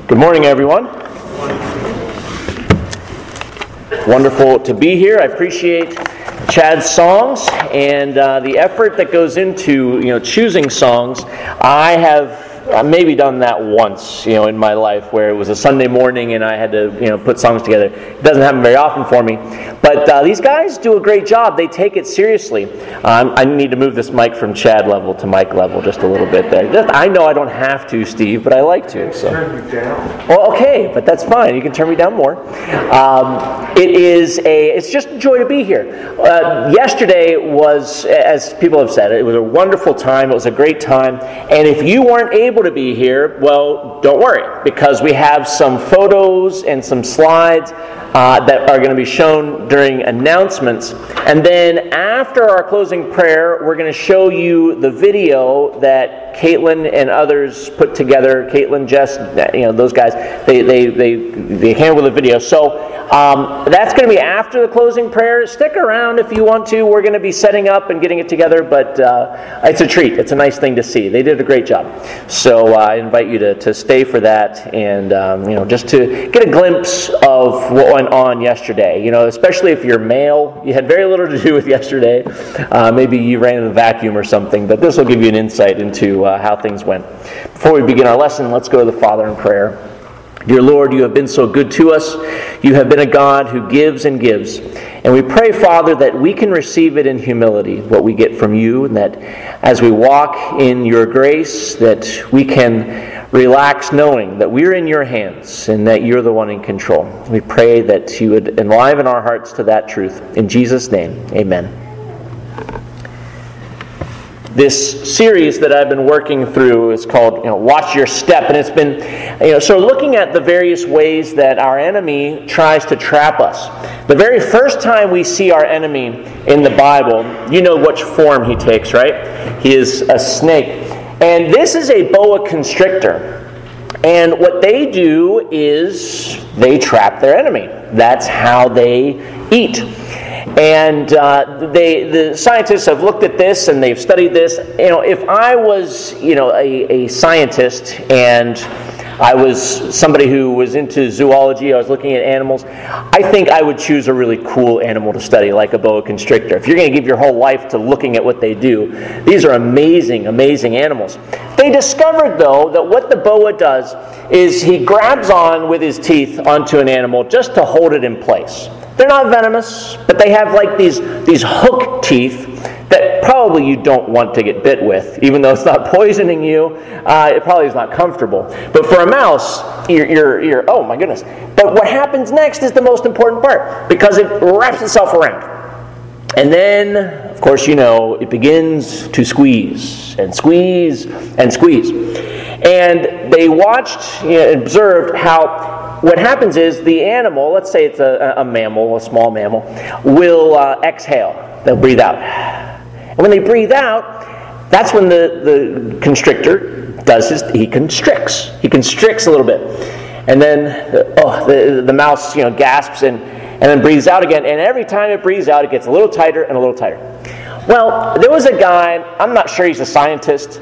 Good morning, everyone. Wonderful to be here. I appreciate Chad's songs and the effort that goes into choosing songs. I have maybe done that once in my life, where it was a Sunday morning and I had to put songs together. It doesn't happen very often for me, but these guys do a great job. They take it seriously. I need to move this mic from Chad level to Mike level just a little bit there. I know I don't have to, Steve, but I like to. So. Turn you down. Well, okay, but that's fine. You can turn me down more. It's just a joy to be here. Yesterday was, as people have said, it was a wonderful time. It was a great time. And if you weren't able to be here, well, don't worry, because we have some photos and some slides that are going to be shown during announcements. And then after our closing prayer, we're going to show you the video that Caitlin and others put together. Caitlin, Jess, those guys, they handle the video. So that's going to be after the closing prayer. Stick around if you want to. We're going to be setting up and getting it together, but it's a treat. It's a nice thing to see. They did a great job. So I invite you to stay for that and just to get a glimpse of what went on yesterday. Especially if you're male, you had very little to do with yesterday. Maybe you ran in the vacuum or something, but this will give you an insight into how things went. Before we begin our lesson, let's go to the Father in prayer. Dear Lord, you have been so good to us. You have been a God who gives and gives. And we pray, Father, that we can receive it in humility, what we get from you, and that as we walk in your grace, that we can relax knowing that we're in your hands and that you're the one in control. We pray that you would enliven our hearts to that truth. In Jesus' name, amen. This series that I've been working through is called Watch Your Step, and it's been sort of looking at the various ways that our enemy tries to trap us. The very first time we see our enemy in the Bible, you know which form he takes, right? He is a snake. And this is a boa constrictor. And what they do is they trap their enemy. That's how they eat. And the scientists have looked at this and they've studied this. If I was, a scientist and I was somebody who was into zoology, I was looking at animals, I think I would choose a really cool animal to study, like a boa constrictor. If you're going to give your whole life to looking at what they do, these are amazing, amazing animals. They discovered, though, that what the boa does is he grabs on with his teeth onto an animal just to hold it in place. They're not venomous, but they have like these hook teeth that probably you don't want to get bit with, even though it's not poisoning you. It probably is not comfortable. But for a mouse, you're oh my goodness. But what happens next is the most important part, because it wraps itself around. And then, of course, it begins to squeeze and squeeze and squeeze. And they watched, observed how what happens is the animal, let's say it's a mammal, a small mammal, will exhale. They'll breathe out. And when they breathe out, that's when the constrictor he constricts. He constricts a little bit. And then the mouse gasps and then breathes out again. And every time it breathes out, it gets a little tighter and a little tighter. Well, there was a guy, I'm not sure he's a scientist.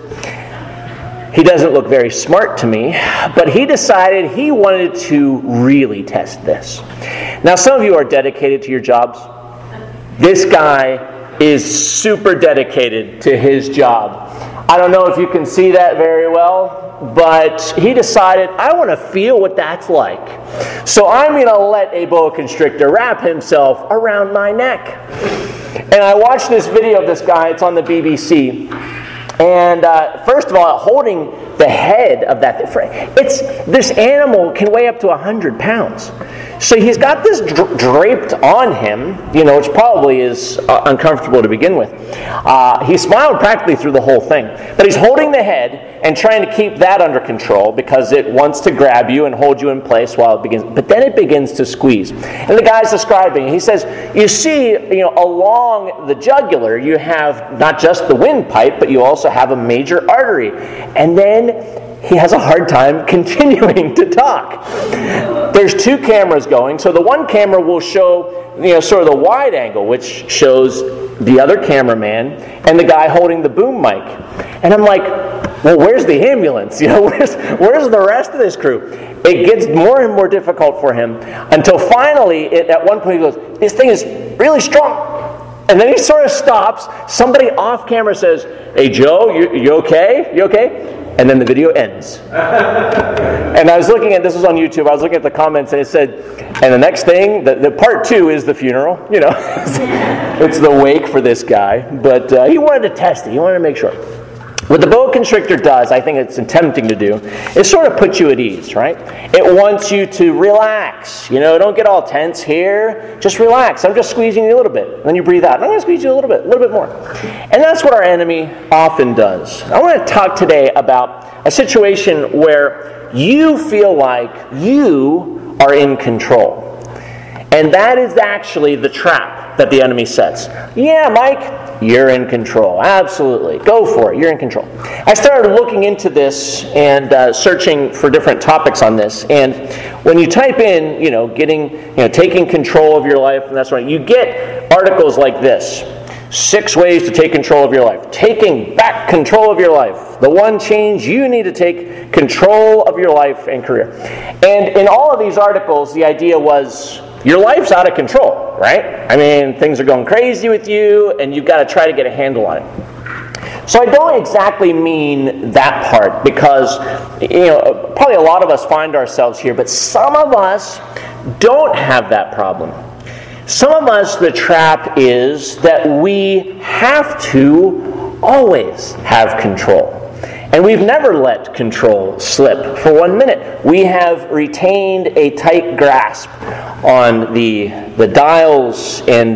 He doesn't look very smart to me, but he decided he wanted to really test this. Now, some of you are dedicated to your jobs. This guy is super dedicated to his job. I don't know if you can see that very well, but he decided, I want to feel what that's like. So I'm going to let a boa constrictor wrap himself around my neck. And I watched this video of this guy. It's on the BBC. And first of all, holding the head of that, this animal can weigh up to 100 pounds. So he's got this draped on him, which probably is uncomfortable to begin with. He smiled practically through the whole thing. But he's holding the head and trying to keep that under control because it wants to grab you and hold you in place while it begins. But then it begins to squeeze. And the guy's describing, he says, you see, along the jugular, you have not just the windpipe, but you also have a major artery. And then he has a hard time continuing to talk. There's two cameras going, so the one camera will show, sort of the wide angle, which shows the other cameraman and the guy holding the boom mic. And I'm like, well, where's the ambulance? Where's the rest of this crew? It gets more and more difficult for him until finally, at one point he goes, this thing is really strong. And then he sort of stops. Somebody off camera says, hey, Joe, you okay? You okay? And then the video ends. And I was looking at, this was on YouTube, I was looking at the comments and it said, and the next thing, the part 2 is the funeral. It's the wake for this guy. But he wanted to test it. He wanted to make sure. What the boa constrictor does, I think it's attempting to do, is sort of put you at ease, right? It wants you to relax. Don't get all tense here. Just relax. I'm just squeezing you a little bit. Then you breathe out. I'm going to squeeze you a little bit more. And that's what our enemy often does. I want to talk today about a situation where you feel like you are in control. And that is actually the trap that the enemy sets. Yeah, Mike, you're in control. Absolutely. Go for it. You're in control. I started looking into this and searching for different topics on this. And when you type in, taking control of your life, and that's right, you get articles like this. 6 ways to take control of your life. Taking back control of your life. The one change you need to take control of your life and career. And in all of these articles, the idea was, your life's out of control, right? I mean, things are going crazy with you, and you've got to try to get a handle on it. So I don't exactly mean that part, because, probably a lot of us find ourselves here, but some of us don't have that problem. Some of us, the trap is that we have to always have control. And we've never let control slip for 1 minute. We have retained a tight grasp on the dials and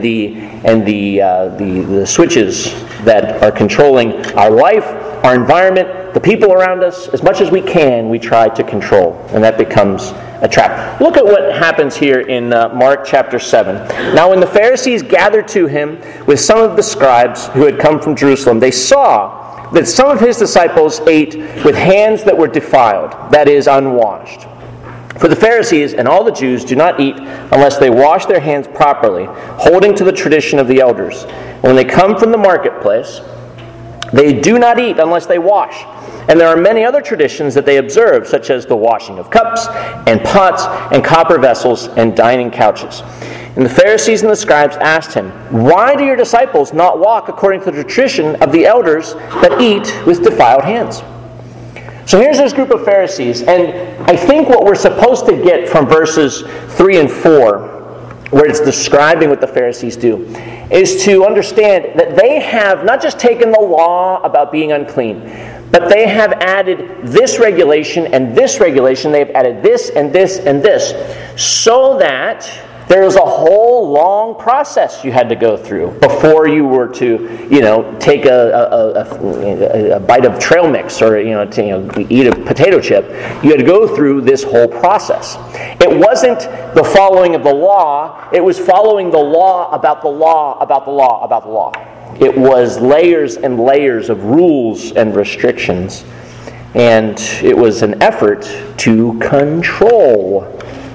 the switches that are controlling our life, our environment, the people around us. As much as we can, we try to control, and that becomes a trap. Look at what happens here in Mark chapter 7. Now when the Pharisees gathered to him with some of the scribes who had come from Jerusalem, they saw that some of his disciples ate with hands that were defiled, that is, unwashed. For the Pharisees and all the Jews do not eat unless they wash their hands properly, holding to the tradition of the elders. When they come from the marketplace, they do not eat unless they wash. And there are many other traditions that they observe, such as the washing of cups and pots and copper vessels and dining couches. And the Pharisees and the scribes asked him, why do your disciples not walk according to the tradition of the elders that eat with defiled hands? So here's this group of Pharisees, and I think what we're supposed to get from verses 3 and 4, where it's describing what the Pharisees do, is to understand that they have not just taken the law about being unclean, but they have added this regulation and this regulation. They've added this and this and this, so that there's a whole long process you had to go through before you were to, take a bite of trail mix or eat a potato chip. You had to go through this whole process. It wasn't the following of the law. It was following the law about the law about the law about the law. It was layers and layers of rules and restrictions, and it was an effort to control.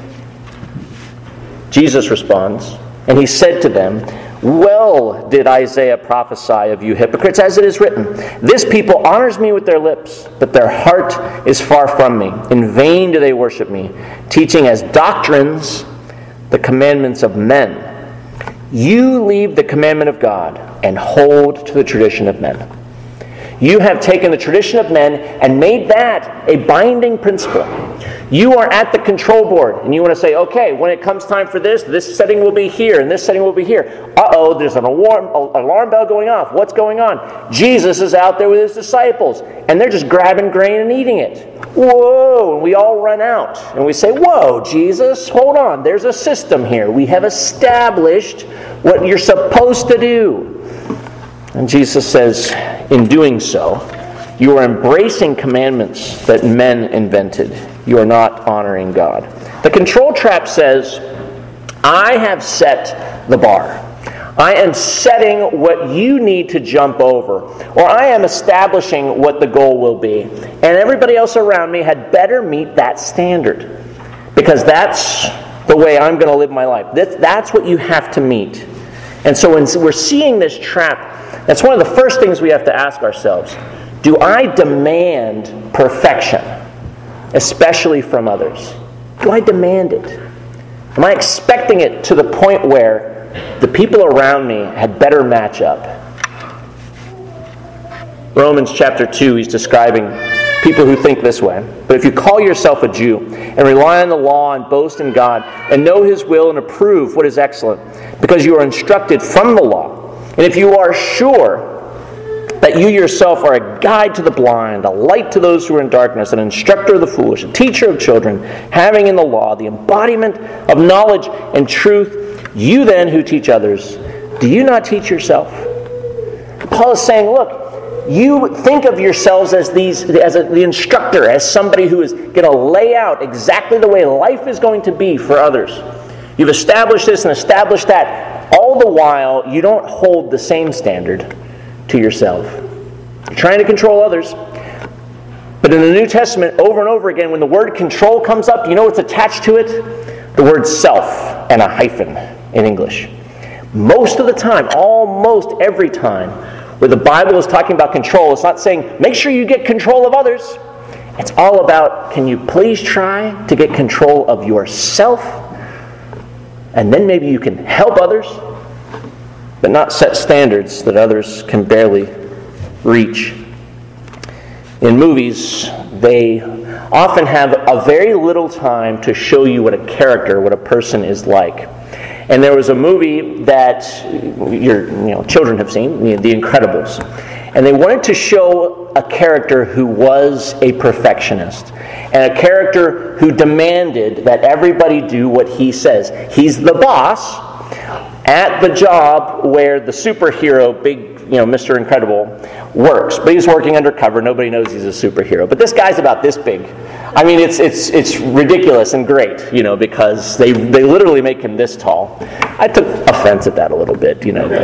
Jesus responds, and he said to them, well did Isaiah prophesy of you hypocrites, as it is written, this people honors me with their lips, but their heart is far from me. In vain do they worship me, teaching as doctrines the commandments of men. You leave the commandment of God and hold to the tradition of men. You have taken the tradition of men and made that a binding principle. You are at the control board, and you want to say, okay, when it comes time for this setting will be here, and this setting will be here. Uh-oh, there's an alarm bell going off. What's going on? Jesus is out there with his disciples, and they're just grabbing grain and eating it. Whoa, and we all run out, and we say, whoa, Jesus, hold on, there's a system here. We have established what you're supposed to do. And Jesus says, in doing so, you are embracing commandments that men invented. You are not honoring God. The control trap says, I have set the bar. I am setting what you need to jump over. Or I am establishing what the goal will be. And everybody else around me had better meet that standard. Because that's the way I'm going to live my life. That's what you have to meet. And so when we're seeing this trap, that's one of the first things we have to ask ourselves. Do I demand perfection, especially from others? Do I demand it? Am I expecting it to the point where the people around me had better match up? Romans chapter 2, he's describing people who think this way. But if you call yourself a Jew and rely on the law and boast in God and know His will and approve what is excellent, because you are instructed from the law, and if you are sure that you yourself are a guide to the blind, a light to those who are in darkness, an instructor of the foolish, a teacher of children, having in the law the embodiment of knowledge and truth, you then who teach others, do you not teach yourself? Paul is saying, look, you think of yourselves as the instructor, as somebody who is going to lay out exactly the way life is going to be for others. You've established this and established that. All the while, you don't hold the same standard to yourself. You're trying to control others. But in the New Testament, over and over again, when the word control comes up, you know what's attached to it? The word self and a hyphen in English. Most of the time, almost every time, where the Bible is talking about control, it's not saying, make sure you get control of others. It's all about, can you please try to get control of yourself? And then maybe you can help others, but not set standards that others can barely reach. In movies, they often have a very little time to show you what a character, what a person is like. And there was a movie that your children have seen, The Incredibles. And they wanted to show a character who was a perfectionist. And a character who demanded that everybody do what he says. He's the boss at the job where the superhero, big, Mr. Incredible, works. But he's working undercover. Nobody knows he's a superhero. But this guy's about this big. I mean, it's ridiculous and great, because they literally make him this tall. I took offense at that a little bit,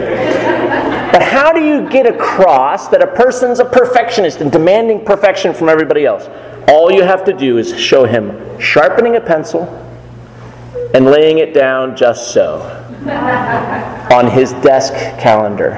But how do you get across that a person's a perfectionist and demanding perfection from everybody else? All you have to do is show him sharpening a pencil and laying it down just so on his desk calendar.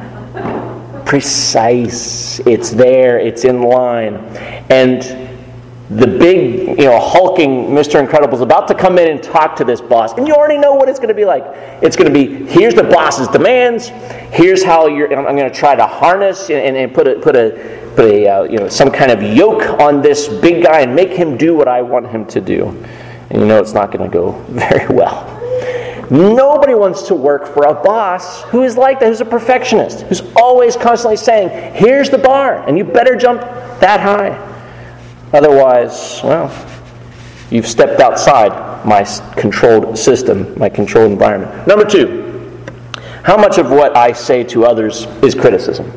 Precise. It's there. It's in line. And the big, hulking Mr. Incredible is about to come in and talk to this boss, and you already know what it's going to be like. It's going to be, here's the boss's demands. Here's how I'm going to try to harness and put some kind of yoke on this big guy and make him do what I want him to do. And it's not going to go very well. Nobody wants to work for a boss who is like that, who's a perfectionist, who's always constantly saying, here's the bar, and you better jump that high. Otherwise, you've stepped outside my controlled system, my controlled environment. Number 2, how much of what I say to others is criticism?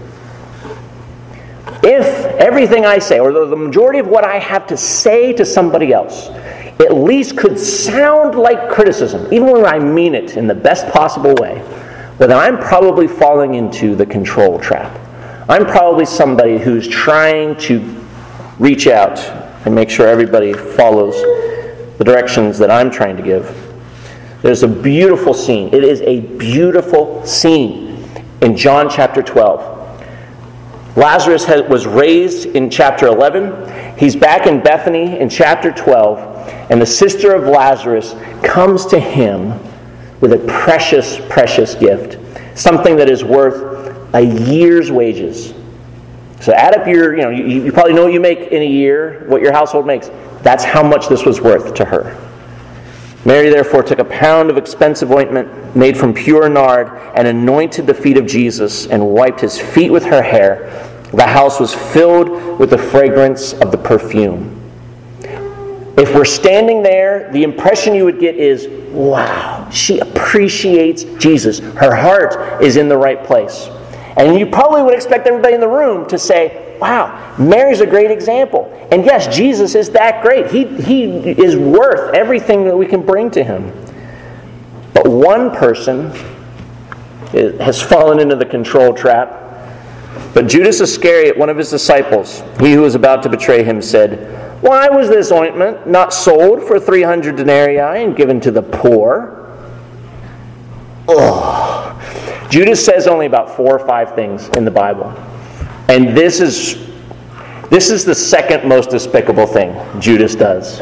If everything I say, or the majority of what I have to say to somebody else, at least could sound like criticism, even when I mean it in the best possible way, well, then I'm probably falling into the control trap. I'm probably somebody who's trying to reach out and make sure everybody follows the directions that I'm trying to give. There's a beautiful scene. It is a beautiful scene in John chapter 12. Lazarus was raised in chapter 11. He's back in Bethany in chapter 12. And the sister of Lazarus comes to him with a precious, precious gift. Something that is worth a year's wages. So add up you probably know what you make in a year, what your household makes. That's how much this was worth to her. Mary therefore took a pound of expensive ointment made from pure nard and anointed the feet of Jesus and wiped his feet with her hair. The house was filled with the fragrance of the perfume. If we're standing there, the impression you would get is, wow, she appreciates Jesus. Her heart is in the right place. And you probably would expect everybody in the room to say, wow, Mary's a great example. And yes, Jesus is that great. He is worth everything that we can bring to him. But one person has fallen into the control trap. But Judas Iscariot, one of his disciples, he who was about to betray him, said, why was this ointment not sold for 300 denarii and given to the poor? Judas says only about 4 or 5 things in the Bible. And this is This is the second most despicable thing Judas does.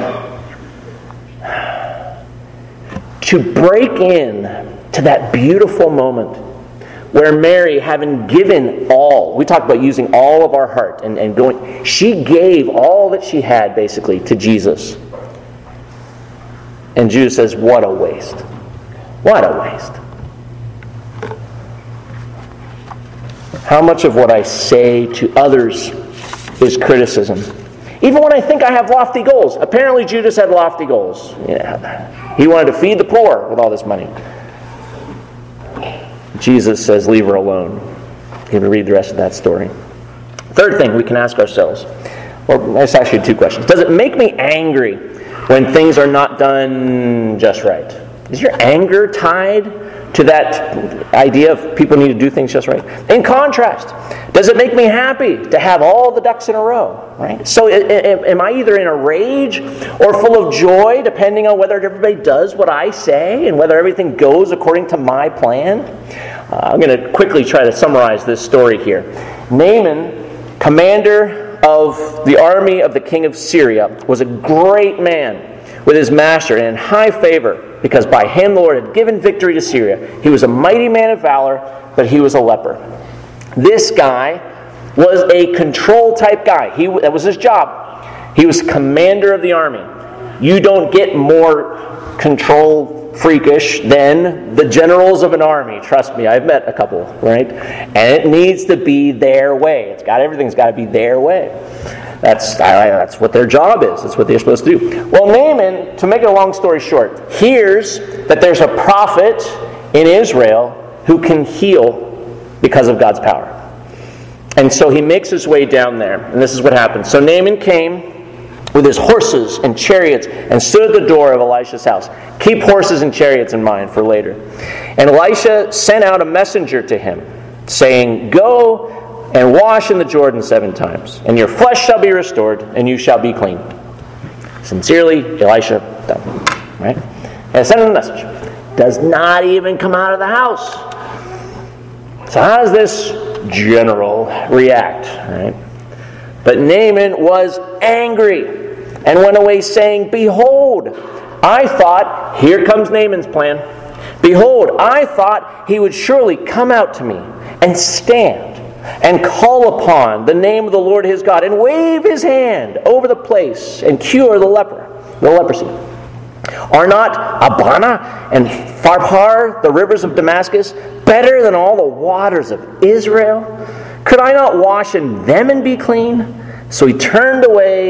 To break in to that beautiful moment where Mary, having given all, we talked about using all of our heart and going, she gave all that she had basically to Jesus. And Judas says, what a waste. What a waste. How much of what I say to others is criticism? Even when I think I have lofty goals. Apparently Judas had lofty goals. Yeah. He wanted to feed the poor with all this money. Jesus says, leave her alone. You can read the rest of that story. Third thing we can ask ourselves, well, there's actually two questions. Does it make me angry when things are not done just right? Is your anger tied to that idea of people need to do things just right? In contrast, does it make me happy to have all the ducks in a row? Right? So am I either in a rage or full of joy, depending on whether everybody does what I say and whether everything goes according to my plan? I'm going to quickly try to summarize this story here. Naaman, commander of the army of the king of Syria, was a great man with his master and in high favor, because by him the Lord had given victory to Syria. He was a mighty man of valor, but he was a leper. This guy was a control type guy. That was his job. He was commander of the army. You don't get more control freakish than the generals of an army. Trust me, I've met a couple, right? And it needs to be their way. Everything's got to be their way. That's what their job is. That's what they're supposed to do. Well, Naaman, to make a long story short, hears that there's a prophet in Israel who can heal because of God's power. And so he makes his way down there. And this is what happened. So Naaman came with his horses and chariots and stood at the door of Elisha's house. Keep horses and chariots in mind for later. And Elisha sent out a messenger to him, saying, go and wash in the Jordan 7 times, and your flesh shall be restored, and you shall be clean. Sincerely, Elisha done. Right? And sent him a message. Does not even come out of the house. So how does this general react? Right? But Naaman was angry and went away saying, behold, I thought, here comes Naaman's plan. Behold, I thought he would surely come out to me and stand and call upon the name of the Lord his God and wave his hand over the place and cure the leprosy. Are not Abana and Pharpar, the rivers of Damascus, better than all the waters of Israel? Could I not wash in them and be clean? So he turned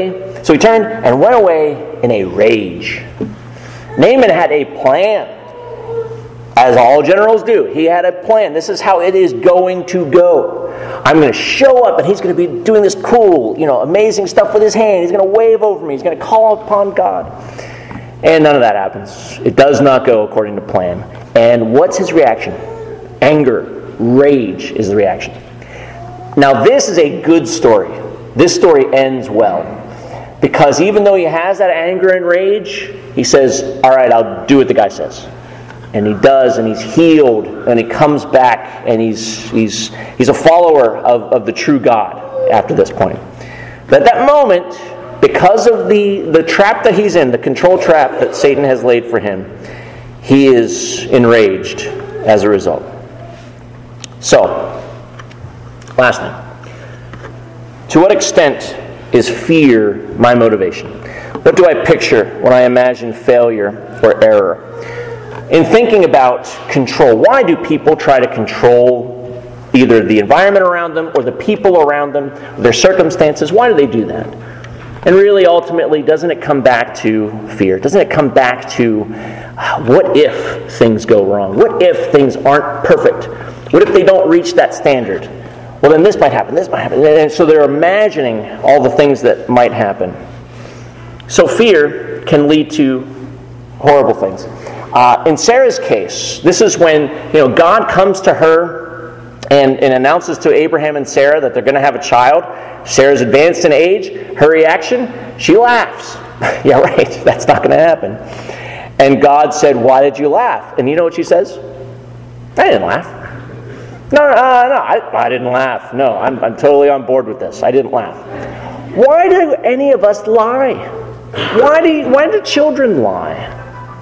and went away in a rage. Naaman had a plan. As all generals do. He had a plan. This is how it is going to go. I'm going to show up and he's going to be doing this cool, amazing stuff with his hand. He's going to wave over me. He's going to call upon God. And none of that happens. It does not go according to plan. And what's his reaction? Anger. Rage is the reaction. Now this is a good story. This story ends well. Because even though he has that anger and rage, he says, all right, I'll do what the guy says. And he does, and he's healed, and he comes back, and he's a follower of the true God after this point. But at that moment, because of the trap that he's in, the control trap that Satan has laid for him, he is enraged as a result. So, last thing. To what extent is fear my motivation? What do I picture when I imagine failure or error? In thinking about control, why do people try to control either the environment around them or the people around them, their circumstances? Why do they do that? And really, ultimately, doesn't it come back to fear? Doesn't it come back to what if things go wrong? What if things aren't perfect? What if they don't reach that standard? Well, then this might happen, this might happen. And so they're imagining all the things that might happen. So fear can lead to horrible things. In Sarah's case, this is when God comes to her and announces to Abraham and Sarah that they're going to have a child. Sarah's advanced in age. Her reaction, she laughs. Yeah, right, that's not going to happen. And God said, why did you laugh? And you know what she says? I didn't laugh. No, I didn't laugh. No, I'm totally on board with this. I didn't laugh. Why do any of us lie? Why do children lie?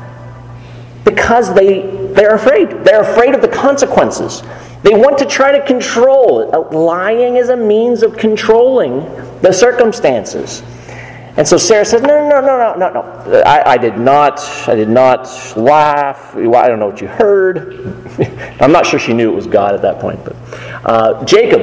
Because they're afraid. They're afraid of the consequences. They want to try to control. Lying is a means of controlling the circumstances. And so Sarah said, no. I did not laugh. I don't know what you heard. I'm not sure she knew it was God at that point. But Jacob,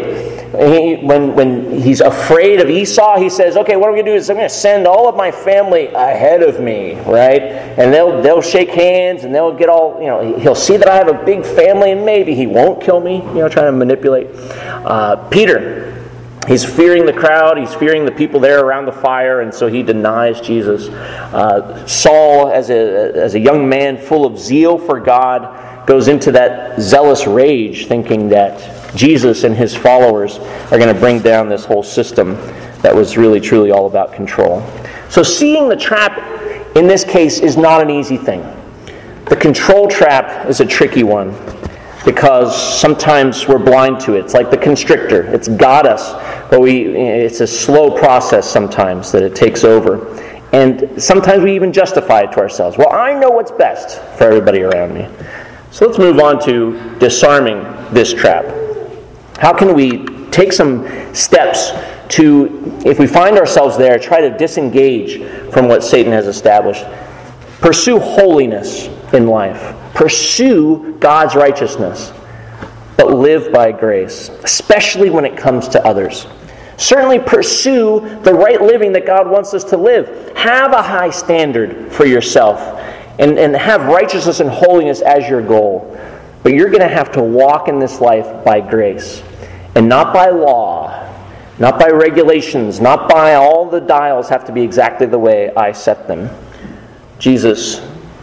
when he's afraid of Esau, he says, okay, what I'm going to do is I'm going to send all of my family ahead of me, right? And they'll shake hands and they'll get all, he'll see that I have a big family and maybe he won't kill me, trying to manipulate. Peter, he's fearing the crowd. He's fearing the people there around the fire, and so he denies Jesus. Saul, as a young man full of zeal for God, goes into that zealous rage, thinking that Jesus and his followers are going to bring down this whole system that was really, truly all about control. So seeing the trap in this case is not an easy thing. The control trap is a tricky one, because sometimes we're blind to it. It's like the constrictor. It's got us, but it's a slow process sometimes that it takes over. And sometimes we even justify it to ourselves. Well, I know what's best for everybody around me. So let's move on to disarming this trap. How can we take some steps to, if we find ourselves there, try to disengage from what Satan has established? Pursue holiness in life. Pursue God's righteousness, but live by grace, especially when it comes to others. Certainly pursue the right living that God wants us to live. Have a high standard for yourself and have righteousness and holiness as your goal. But you're going to have to walk in this life by grace and not by law, not by regulations, not by all the dials have to be exactly the way I set them. Jesus,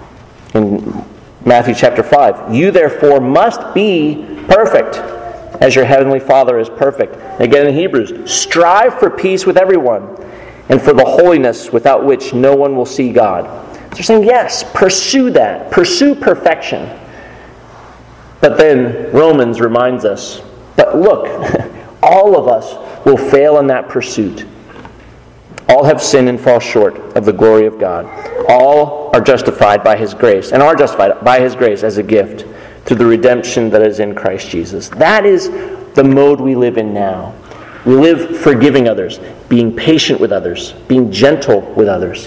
in Matthew chapter 5, you therefore must be perfect, as your heavenly Father is perfect. Again in Hebrews, strive for peace with everyone, and for the holiness without which no one will see God. So they're saying, yes, pursue that. Pursue perfection. But then Romans reminds us, but look, all of us will fail in that pursuit. All have sinned and fall short of the glory of God. All are justified by His grace, and are justified by His grace as a gift through the redemption that is in Christ Jesus. That is the mode we live in now. We live forgiving others, being patient with others, being gentle with others.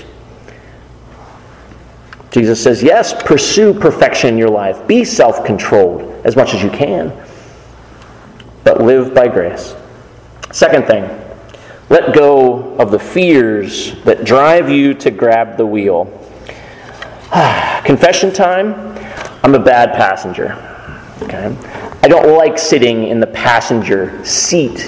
Jesus says, yes, pursue perfection in your life. Be self-controlled as much as you can, but live by grace. Second thing, let go of the fears that drive you to grab the wheel. Confession time. I'm a bad passenger. Okay? I don't like sitting in the passenger seat.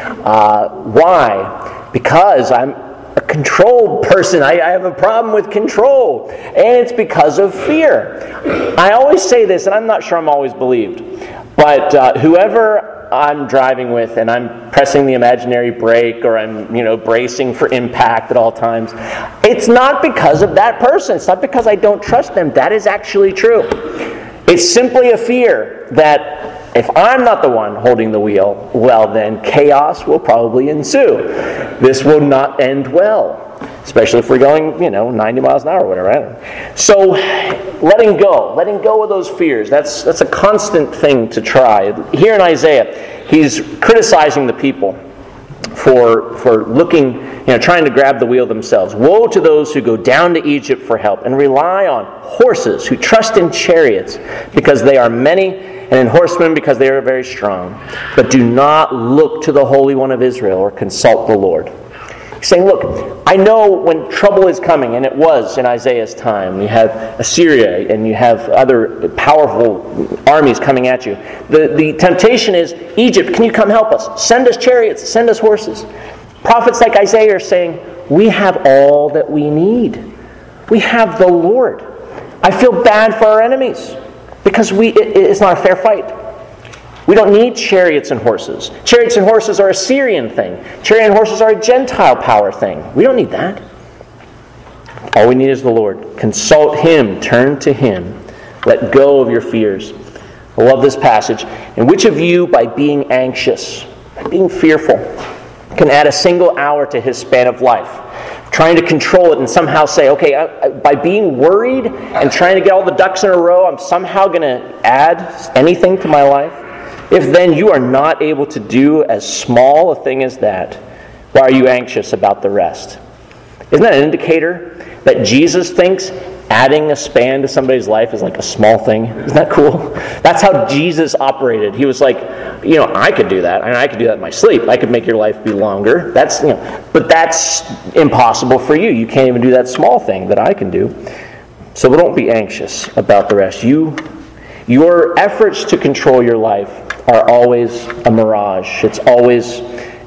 Why? Because I'm a control person. I have a problem with control. And it's because of fear. I always say this, and I'm not sure I'm always believed, but whoever I'm driving with and I'm pressing the imaginary brake or I'm bracing for impact at all times, it's not because of that person. It's not because I don't trust them. That is actually true. It's simply a fear that if I'm not the one holding the wheel, well then chaos will probably ensue. This will not end well. Especially if we're going, 90 miles an hour or whatever. I don't know. So, letting go of those fears. That's a constant thing to try. Here in Isaiah, he's criticizing the people for looking, trying to grab the wheel themselves. Woe to those who go down to Egypt for help and rely on horses, who trust in chariots because they are many, and in horsemen because they are very strong, but do not look to the Holy One of Israel or consult the Lord. Saying, look, I know when trouble is coming, and it was in Isaiah's time. You have Assyria, and you have other powerful armies coming at you. The temptation is, Egypt, can you come help us? Send us chariots, send us horses. Prophets like Isaiah are saying, we have all that we need. We have the Lord. I feel bad for our enemies, because it's not a fair fight. We don't need chariots and horses. Chariots and horses are a Syrian thing. Chariot and horses are a Gentile power thing. We don't need that. All we need is the Lord. Consult Him. Turn to Him. Let go of your fears. I love this passage. And which of you, by being anxious, by being fearful, can add a single hour to his span of life, trying to control it and somehow say, okay, by being worried and trying to get all the ducks in a row, I'm somehow going to add anything to my life. If then you are not able to do as small a thing as that, why are you anxious about the rest? Isn't that an indicator that Jesus thinks adding a span to somebody's life is like a small thing? Isn't that cool? That's how Jesus operated. He was like, I could do that. I could do that in my sleep. I could make your life be longer. But that's impossible for you. You can't even do that small thing that I can do. So don't be anxious about the rest. Your efforts to control your life are always a mirage. It's always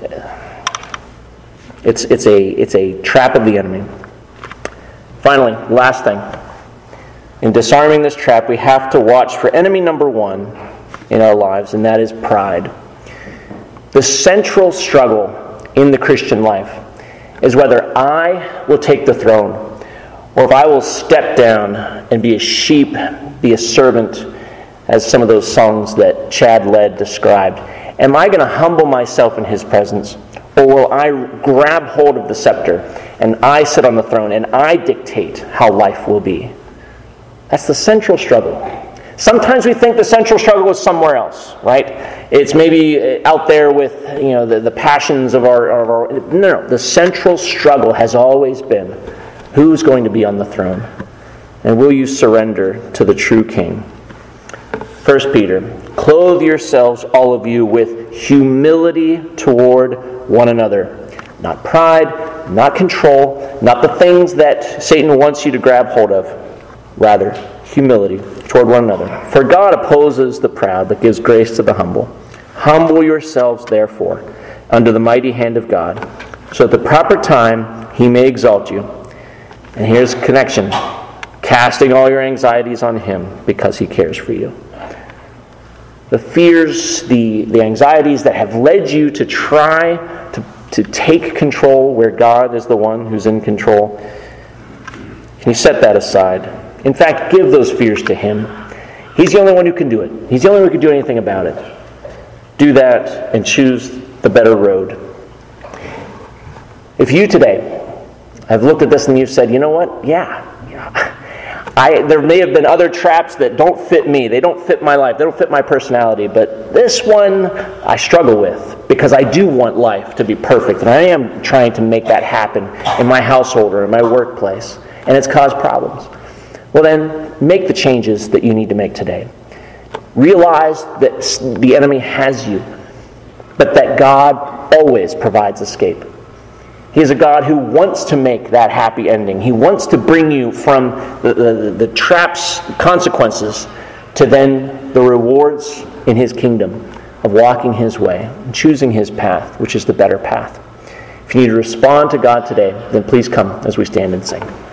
it's a trap of the enemy. Finally, last thing. In disarming this trap, we have to watch for enemy number one in our lives, and that is pride. The central struggle in the Christian life is whether I will take the throne or if I will step down and be a sheep, be a servant, as some of those songs that Chad led described. Am I going to humble myself in his presence, or will I grab hold of the scepter and I sit on the throne and I dictate how life will be? That's the central struggle. Sometimes we think the central struggle is somewhere else, right? It's maybe out there with the passions of our. No. The central struggle has always been, who's going to be on the throne, and will you surrender to the true King? 1 Peter, clothe yourselves, all of you, with humility toward one another. Not pride, not control, not the things that Satan wants you to grab hold of. Rather, humility toward one another. For God opposes the proud, but gives grace to the humble. Humble yourselves, therefore, under the mighty hand of God, so at the proper time he may exalt you. And here's a connection. Casting all your anxieties on him, because he cares for you. The fears, the anxieties that have led you to try to take control where God is the one who's in control, can you set that aside? In fact, give those fears to him. He's the only one who can do it. He's the only one who can do anything about it. Do that and choose the better road. If you today have looked at this and you've said, you know what? There may have been other traps that don't fit me. They don't fit my life. They don't fit my personality. But this one I struggle with because I do want life to be perfect. And I am trying to make that happen in my household or in my workplace. And it's caused problems. Well then, make the changes that you need to make today. Realize that the enemy has you, but that God always provides escape. He is a God who wants to make that happy ending. He wants to bring you from the trap's consequences to then the rewards in his kingdom of walking his way and choosing his path, which is the better path. If you need to respond to God today, then please come as we stand and sing.